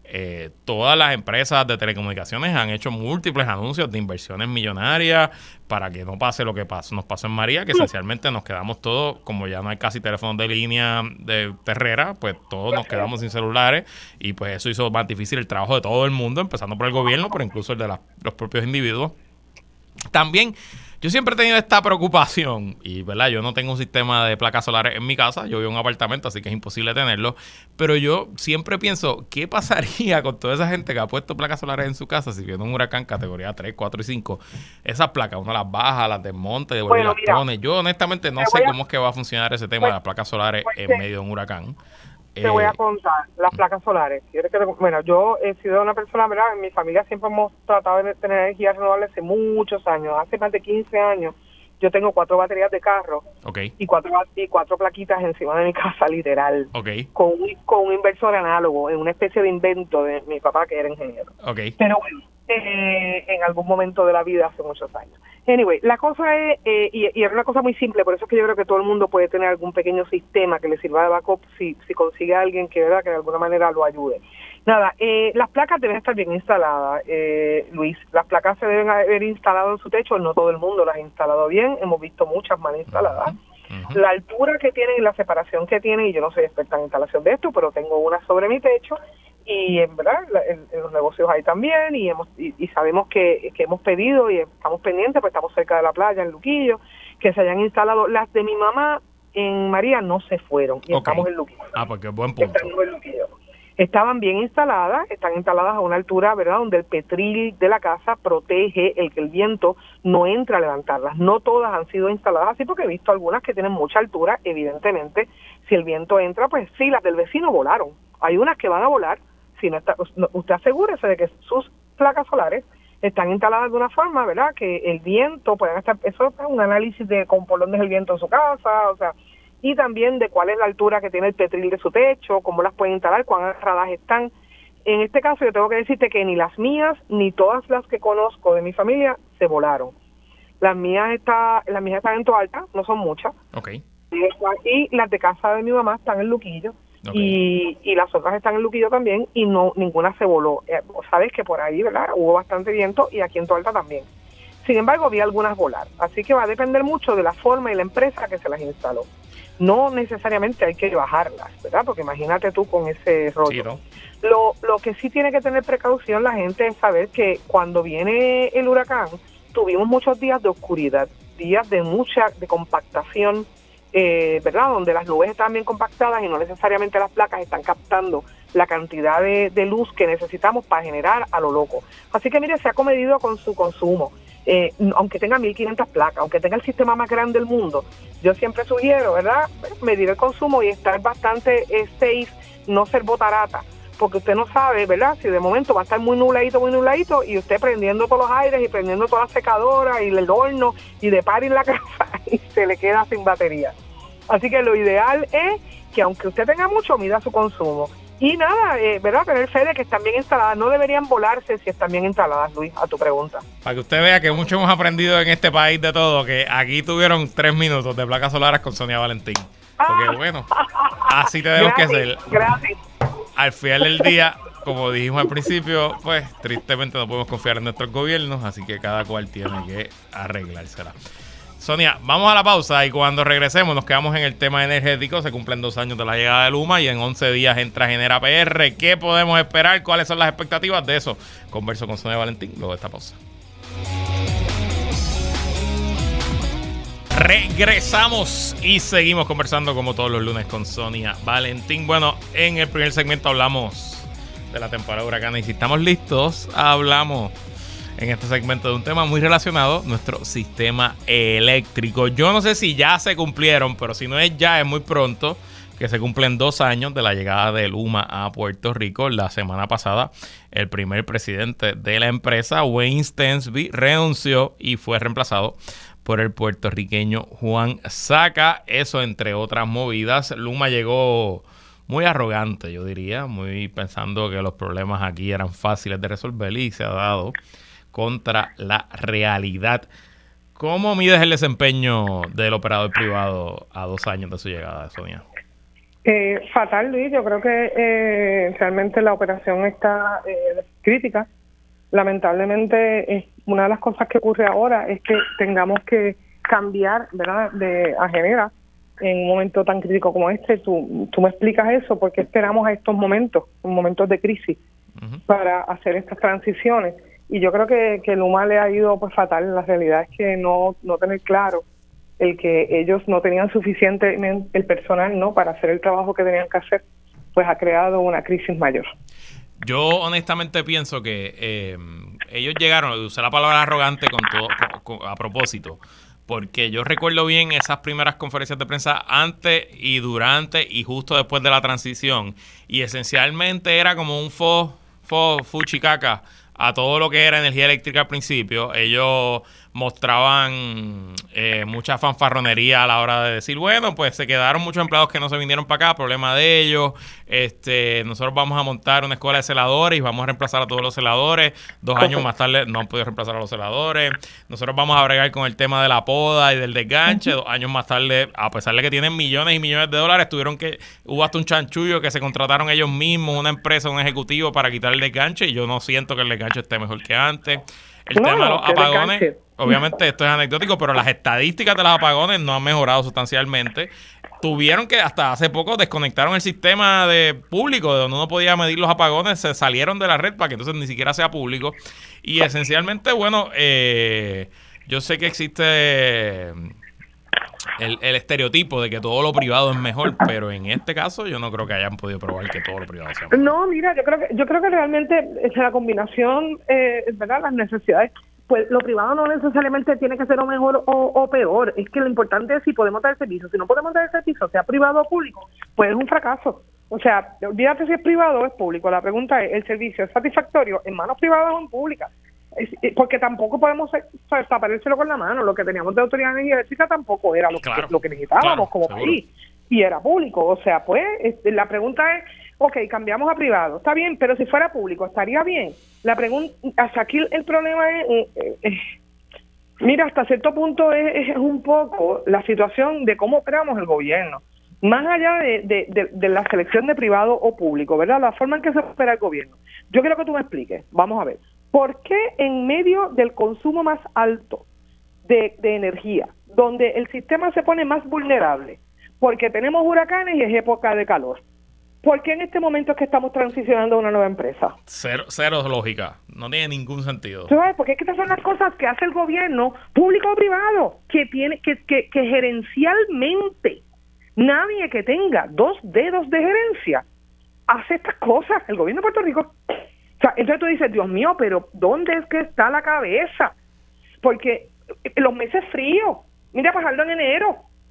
Todas las empresas de telecomunicaciones han hecho múltiples anuncios de inversiones millonarias para que no pase lo que nos pasó en María, que esencialmente nos quedamos todos, como ya no hay casi teléfonos de línea de terrera, pues todos nos quedamos sin celulares, y pues eso hizo más difícil el trabajo de todo el mundo, empezando por el gobierno, pero incluso el de los propios individuos. También yo siempre he tenido esta preocupación, y verdad, yo no tengo un sistema de placas solares en mi casa, yo vivo en un apartamento, así que es imposible tenerlo, pero yo siempre pienso, ¿qué pasaría con toda esa gente que ha puesto placas solares en su casa si viene un huracán categoría 3, 4 y 5? Esas placas uno las baja, las desmonta, devuelve las pone. Yo honestamente no sé cómo es que va a funcionar ese tema de las placas solares en medio de un huracán. Te voy a contar las placas solares. Bueno, yo he sido una persona, ¿verdad? En mi familia siempre hemos tratado de tener energía renovable hace muchos años. Hace más de 15 años yo tengo 4 baterías de carro y cuatro plaquitas encima de mi casa, literal. Con un inversor análogo, en una especie de invento de mi papá, que era ingeniero. Pero bueno, en algún momento de la vida, hace muchos años. Anyway, la cosa es, y era una cosa muy simple, por eso es que yo creo que todo el mundo puede tener algún pequeño sistema que le sirva de backup si consigue a alguien que, ¿verdad?, que de alguna manera lo ayude. Nada, las placas deben estar bien instaladas, Luis. Las placas se deben haber instalado en su techo, no todo el mundo las ha instalado bien, hemos visto muchas mal instaladas. La altura que tienen y la separación que tienen, y yo no soy experta en instalación de esto, pero tengo una sobre mi techo, y en verdad en los negocios hay también, y sabemos que hemos pedido y estamos pendientes, pues estamos cerca de la playa en Luquillo, que se hayan instalado. Las de mi mamá en María no se fueron, y estamos en Luquillo. Porque es buen punto. Estamos en Luquillo. Estaban bien instaladas, están instaladas a una altura, ¿verdad?, donde el petril de la casa protege el que el viento no entre a levantarlas. No todas han sido instaladas así, porque he visto algunas que tienen mucha altura. Evidentemente, si el viento entra, pues sí, las del vecino volaron. Hay unas que van a volar. Si no está, usted asegúrese de que sus placas solares están instaladas de una forma, ¿verdad?, que el viento pueda estar. Eso es un análisis de con por dónde es el viento en su casa, o sea, y también de cuál es la altura que tiene el petril de su techo, cómo las pueden instalar, cuán agarradas están. En este caso yo tengo que decirte que ni las mías ni todas las que conozco de mi familia se volaron. Las mías están en Toalta, no son muchas. Y las de casa de mi mamá están en Luquillo. Y las otras están en Luquillo también, y ninguna se voló. Sabes que por ahí, ¿verdad?, hubo bastante viento, y aquí en Toalta también. Sin embargo, vi algunas volar. Así que va a depender mucho de la forma y la empresa que se las instaló. No necesariamente hay que bajarlas, ¿verdad?, porque imagínate tú con ese rollo. Sí, ¿no? Lo que sí tiene que tener precaución la gente es saber que cuando viene el huracán, tuvimos muchos días de oscuridad, días de mucha compactación, ¿verdad?, donde las nubes están bien compactadas y no necesariamente las placas están captando la cantidad de luz que necesitamos para generar a lo loco. Así que mire, se ha comedido con su consumo. Aunque tenga 1.500 placas, aunque tenga el sistema más grande del mundo, yo siempre sugiero, ¿verdad?, medir el consumo y estar bastante safe, no ser botarata, porque usted no sabe, ¿verdad? Si de momento va a estar muy nubladito, y usted prendiendo todos los aires y prendiendo todas las secadoras y el horno y de par en la casa y se le queda sin batería. Así que lo ideal es que aunque usted tenga mucho, mida su consumo. Y nada, ¿verdad? Tener fe de que están bien instaladas. No deberían volarse si están bien instaladas, Luis, a tu pregunta. Para que usted vea que mucho hemos aprendido en este país de todo, que aquí tuvieron 3 minutos de placas solares con Sonia Valentín. Porque bueno, así tenemos que ser. Gracias. Al final del día, como dijimos al principio, pues tristemente no podemos confiar en nuestros gobiernos, así que cada cual tiene que arreglársela. Sonia, vamos a la pausa y cuando regresemos nos quedamos en el tema energético. Se cumplen 2 años de la llegada de Luma y en 11 días entra Genera PR. ¿Qué podemos esperar? ¿Cuáles son las expectativas de eso? Converso con Sonia Valentín luego de esta pausa. Regresamos y seguimos conversando como todos los lunes con Sonia Valentín. Bueno, en el primer segmento hablamos de la temporada de huracanes y si estamos listos, hablamos en este segmento de un tema muy relacionado, nuestro sistema eléctrico. Yo no sé si ya se cumplieron, pero si no es ya, es muy pronto, que se cumplen 2 años de la llegada de Luma a Puerto Rico. La semana pasada, el primer presidente de la empresa, Wayne Stensby, renunció y fue reemplazado por el puertorriqueño Juan Saca. Eso entre otras movidas. Luma llegó muy arrogante, yo diría, muy pensando que los problemas aquí eran fáciles de resolver y se ha dado contra la realidad. ¿Cómo mides el desempeño del operador privado a 2 años de su llegada, Sonia? Fatal, Luis. Yo creo que realmente la operación está crítica. Lamentablemente, una de las cosas que ocurre ahora es que tengamos que cambiar, ¿verdad?, a Genera en un momento tan crítico como este. Tú me explicas eso, porque esperamos a estos momentos de crisis, para hacer estas transiciones. Y yo creo que Luma le ha ido pues fatal. La realidad es que no tener claro el que ellos no tenían suficiente el personal, ¿no?, para hacer el trabajo que tenían que hacer, pues ha creado una crisis mayor. Yo honestamente pienso que ellos llegaron, usé la palabra arrogante a propósito, porque yo recuerdo bien esas primeras conferencias de prensa antes y durante y justo después de la transición, y esencialmente era como un fuchicaca a todo lo que era energía eléctrica al principio. Ellos mostraban mucha fanfarronería a la hora de decir, bueno, pues se quedaron muchos empleados que no se vinieron para acá, problema de ellos. Nosotros vamos a montar una escuela de celadores y vamos a reemplazar a todos los celadores. 2 años más tarde no han podido reemplazar a los celadores. Nosotros vamos a bregar con el tema de la poda y del desganche. 2 años más tarde, a pesar de que tienen millones y millones de dólares, hubo hasta un chanchullo que se contrataron ellos mismos, una empresa, un ejecutivo, para quitar el desganche, y yo no siento que el desganche esté mejor que antes. El tema de los apagones, obviamente esto es anecdótico, pero las estadísticas de los apagones no han mejorado sustancialmente. Tuvieron que, hasta hace poco, desconectaron el sistema de público de donde uno podía medir los apagones, se salieron de la red para que entonces ni siquiera sea público. Y esencialmente, bueno, yo sé que existe el estereotipo de que todo lo privado es mejor, pero en este caso yo no creo que hayan podido probar que todo lo privado sea mejor. No, mira, yo creo que realmente la combinación, ¿verdad?, las necesidades, pues lo privado no necesariamente tiene que ser o mejor o peor. Es que lo importante es si podemos dar el servicio. Si no podemos dar el servicio, sea privado o público, pues es un fracaso. O sea, olvídate si es privado o es público. La pregunta es, ¿el servicio es satisfactorio en manos privadas o en públicas? Porque tampoco podemos tapárselo con la mano. Lo que teníamos de Autoridad de Energía Eléctrica tampoco era lo que necesitábamos como país, y era público. O sea, pues la pregunta es, ok, cambiamos a privado, está bien, pero si fuera público, ¿estaría bien? La pregunta, hasta aquí el problema es mira, hasta cierto punto es un poco la situación de cómo operamos el gobierno, más allá de la selección de privado o público, ¿verdad? La forma en que se opera el gobierno. Yo quiero que tú me expliques, vamos a ver, ¿por qué en medio del consumo más alto de energía, donde el sistema se pone más vulnerable, porque tenemos huracanes y es época de calor, ¿por qué en este momento es que estamos transicionando a una nueva empresa? Cero lógica, no tiene ningún sentido. ¿Sabes? Porque es que estas son las cosas que hace el gobierno, público o privado, que tiene que gerencialmente nadie que tenga 2 dedos de gerencia hace estas cosas. El gobierno de Puerto Rico. O sea, entonces tú dices, Dios mío, pero ¿dónde es que está la cabeza? Porque los meses fríos, mira, pasarlo en enero,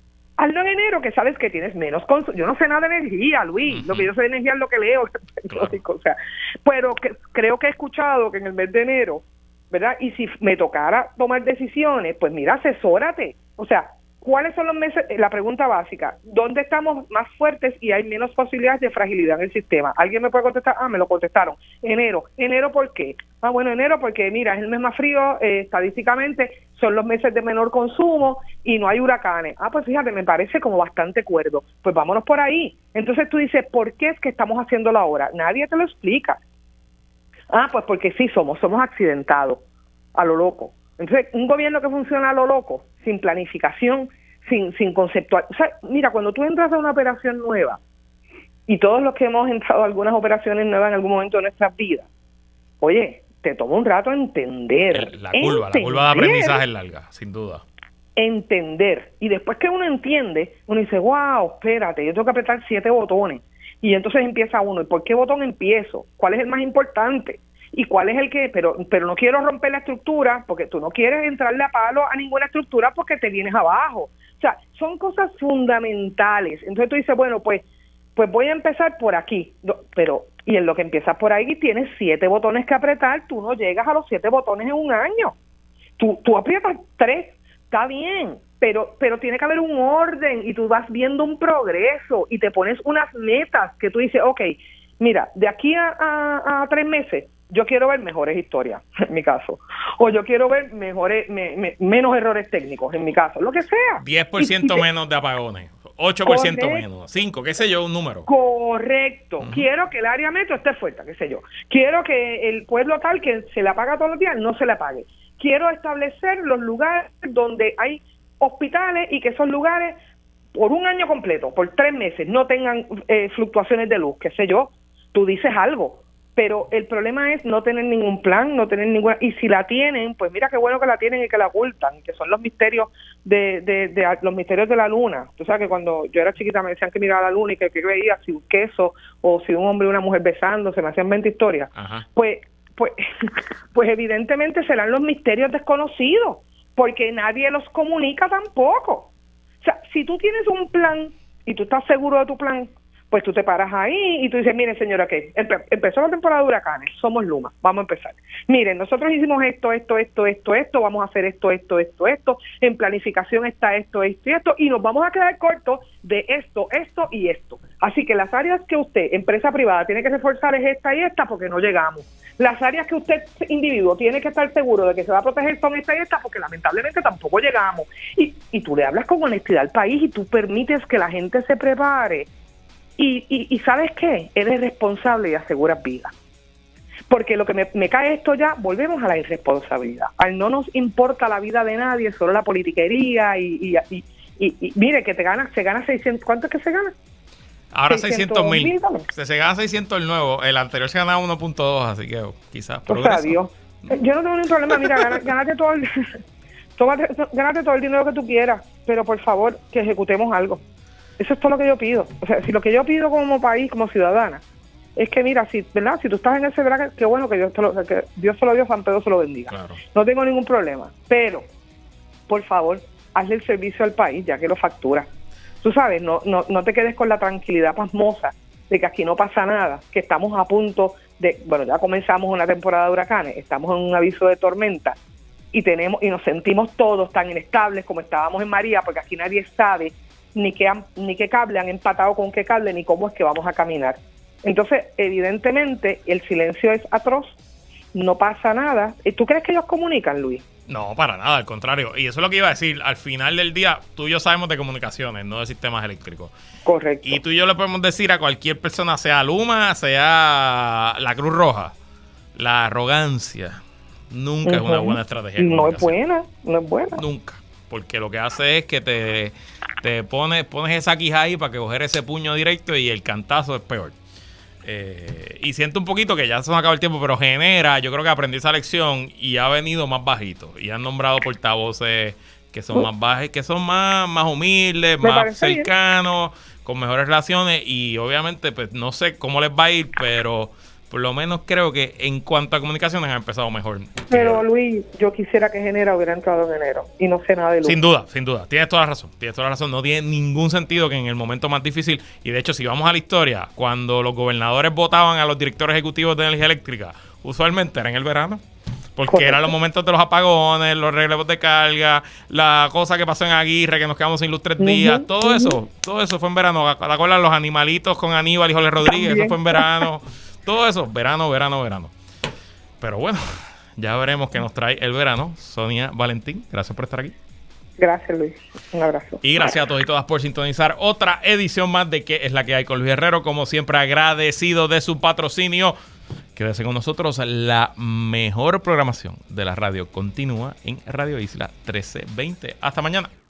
Hazlo en enero, que sabes que tienes menos consumo. Yo no sé nada de energía, Luis. Lo que yo sé de energía es lo que leo. Claro. O sea, pero creo que he escuchado que en el mes de enero, ¿verdad? Y si me tocara tomar decisiones, pues mira, asesórate. O sea, ¿cuáles son los meses? La pregunta básica, ¿dónde estamos más fuertes y hay menos posibilidades de fragilidad en el sistema? ¿Alguien me puede contestar? Me lo contestaron. Enero. ¿Enero por qué? Bueno, enero porque, mira, es el mes más frío, estadísticamente son los meses de menor consumo y no hay huracanes. Pues fíjate, me parece como bastante cuerdo. Pues vámonos por ahí. Entonces tú dices, ¿por qué es que estamos haciéndolo ahora? Nadie te lo explica. Pues porque sí somos accidentados, a lo loco. Entonces, un gobierno que funciona a lo loco, sin planificación, sin conceptual. O sea, mira, cuando tú entras a una operación nueva, y todos los que hemos entrado a algunas operaciones nuevas en algún momento de nuestras vidas, oye, te toma un rato entender. La curva de aprendizaje es larga, sin duda. Entender. Y después que uno entiende, uno dice, wow, espérate, yo tengo que apretar 7 botones. Y entonces empieza uno, ¿y por qué botón empiezo? ¿Cuál es el más importante? ¿Y cuál es el que? Pero no quiero romper la estructura, porque tú no quieres entrarle a palo a ninguna estructura porque te vienes abajo. O sea, son cosas fundamentales. Entonces tú dices, bueno, pues voy a empezar por aquí. Pero, y en lo que empiezas por ahí tienes 7 botones que apretar, tú no llegas a los 7 botones en un año. Tú aprietas 3, está bien, pero tiene que haber un orden y tú vas viendo un progreso y te pones unas metas que tú dices, ok, mira, de aquí a 3 meses, yo quiero ver mejores historias, en mi caso. O yo quiero ver menos errores técnicos, en mi caso. Lo que sea. 10% menos de apagones. 8% menos. 5, qué sé yo, un número. Correcto. Quiero que el área metro esté fuerte, qué sé yo. Quiero que el pueblo tal que se le apaga todos los días, no se le apague. Quiero establecer los lugares donde hay hospitales y que esos lugares, por un año completo, por 3 meses, no tengan fluctuaciones de luz, qué sé yo. Tú dices algo. Pero el problema es no tener ningún plan, no tener ninguna... Y si la tienen, pues mira qué bueno que la tienen y que la ocultan, que son los misterios los misterios de la luna. Tú sabes que cuando yo era chiquita me decían que miraba la luna y que veía si un queso o si un hombre y una mujer besándose, me hacían 20 historias. Ajá. Pues evidentemente serán los misterios desconocidos, porque nadie los comunica tampoco. O sea, si tú tienes un plan y tú estás seguro de tu plan, pues tú te paras ahí y tú dices, miren señora, ¿qué? Empezó la temporada de huracanes, somos Luma, vamos a empezar. Miren, nosotros hicimos esto, vamos a hacer esto, en planificación está esto, y nos vamos a quedar cortos de esto y esto. Así que las áreas que usted, empresa privada, tiene que reforzar es esta y esta porque no llegamos. Las áreas que usted, individuo, tiene que estar seguro de que se va a proteger son esta y esta porque lamentablemente tampoco llegamos. Y tú le hablas con honestidad al país y tú permites que la gente se prepare. Y ¿sabes qué? Eres responsable y aseguras vida. Porque lo que me cae esto ya, volvemos a la irresponsabilidad. No nos importa la vida de nadie, solo la politiquería y mire que se gana 600, ¿cuánto es que se gana? Ahora 600,000. Se gana 600 el nuevo, el anterior se ganaba 1.2, así que quizás. O sea, Dios. Yo no tengo ningún problema, mira, gánate todo el dinero que tú quieras, pero por favor, que ejecutemos algo. Eso es todo lo que yo pido. O sea, si lo que yo pido como país, como ciudadana, es que mira, ¿verdad? Si tú estás en ese bracket, qué bueno que Dios se lo dio, San Pedro se lo bendiga. Claro. No tengo ningún problema. Pero, por favor, hazle el servicio al país, ya que lo factura. Tú sabes, no te quedes con la tranquilidad pasmosa de que aquí no pasa nada, que estamos a punto de, bueno, ya comenzamos una temporada de huracanes, estamos en un aviso de tormenta y nos sentimos todos tan inestables como estábamos en María, porque aquí nadie sabe ni qué cable han empatado con qué cable, ni cómo es que vamos a caminar. Entonces, evidentemente, el silencio es atroz, no pasa nada. ¿Tú crees que ellos comunican, Luis? No, para nada, al contrario. Y eso es lo que iba a decir. Al final del día, tú y yo sabemos de comunicaciones, no de sistemas eléctricos. Correcto. Y tú y yo le podemos decir a cualquier persona, sea Luma, sea la Cruz Roja, la arrogancia nunca es una buena estrategia. No es buena. Nunca. Porque lo que hace es que te pones esa quija ahí para que coger ese puño directo y el cantazo es peor. Y siento un poquito que ya se nos acaba el tiempo, pero yo creo que aprendí esa lección y ha venido más bajito. Y han nombrado portavoces que son más bajos, que son más humildes, más cercanos, con mejores relaciones. Y obviamente, pues no sé cómo les va a ir, pero por lo menos creo que en cuanto a comunicaciones ha empezado mejor. Pero Luis, yo quisiera que Genera hubiera entrado en enero y no sé nada de luz. Sin duda, tienes toda la razón, no tiene ningún sentido que en el momento más difícil, y de hecho si vamos a la historia, cuando los gobernadores votaban a los directores ejecutivos de energía eléctrica, usualmente era en el verano, porque Correcto. eran los momentos de los apagones, los relevos de carga, la cosa que pasó en Aguirre, que nos quedamos sin luz 3 días, todo eso fue en verano. ¿Te acuerdas los animalitos con Aníbal y Jorge Rodríguez? También. Eso fue en verano. Todo eso, verano. Pero bueno, ya veremos qué nos trae el verano. Sonia Valentín, gracias por estar aquí. Gracias, Luis. Un abrazo. Y gracias a todos y todas por sintonizar otra edición más de ¿Qué es la que hay con Luis Herrero? Como siempre, agradecido de su patrocinio. Quédese con nosotros. La mejor programación de la radio continúa en Radio Isla 1320. Hasta mañana.